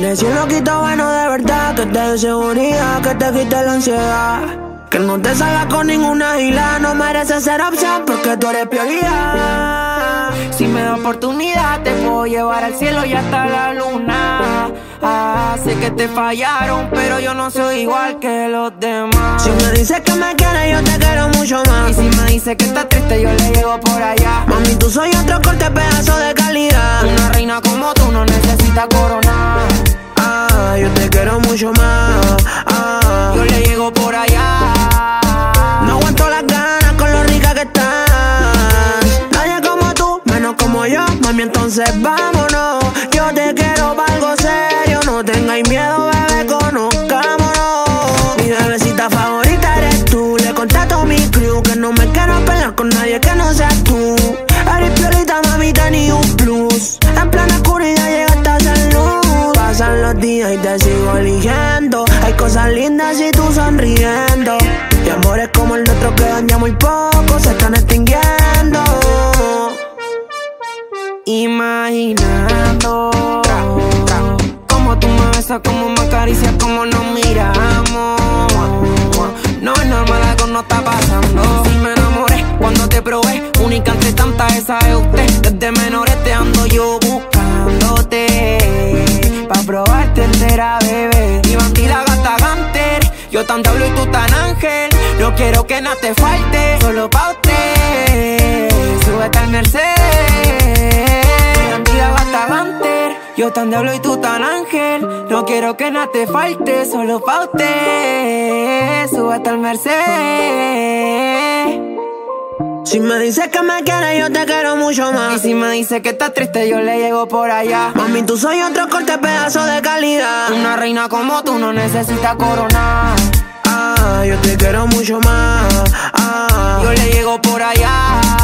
Dime si es loquito bueno de verdad, que te dé seguridad, que te quite la ansiedad. Que no te salga con ninguna gila, no mereces ser opción porque tú eres prioridad. Si me da oportunidad te puedo llevar al cielo y hasta la luna. Sé que te fallaron, pero yo no soy igual que los demás. Si me dices que me quieres, yo te quiero mucho más. Y si me dices que estás triste, yo le llego por allá. Mami, tú soy otro corte, pedazo de calidad. Una reina como tú no necesita coronar. Yo te quiero mucho más. Yo le llego por allá. No aguanto las ganas con lo rica que estás. Nadie como tú, menos como yo. Mami, entonces vámonos. Yo te quiero para algo serio. No tengáis miedo, bebé, conozcámonos. Mi bebecita favorita eres tú. Le conté a todo mi crew que no me quiero pelear con nadie que no seas tú. Eres piolita, mamita, ni un plus. En plena oscuridad llegaste a hacer luz. Pasan los días y te sigo eligiendo. Hay cosas lindas y tú sonriendo. Y amores como el nuestro que daña muy poco se están extinguiendo. Imaginando cómo tú me besas, cómo me acaricias, cómo nos miramos. No es normal, algo no está pasando. Si me enamoré cuando te probé, única entre tantas, esa es usted. Desde menores te ando yo buscándote, pa' probarte entera, bebé. Mi bandida gata Ganter, yo tan diablo y tú tan ángel. No quiero que nada te falte, solo pa' usted. Súbete al Mercedes. Mi bandida gata Ganter, yo tan diablo y tú tan ángel. No quiero que nada te falte, solo pa' usted. Súbete al Mercedes. Si me dices que me quieres, yo te quiero mucho más. Y si me dices que estás triste, yo le llego por allá. Mami, tú soy otro corte, pedazo de calidad. Una reina como tú no necesita coronar. Yo te quiero mucho más. Yo le llego por allá.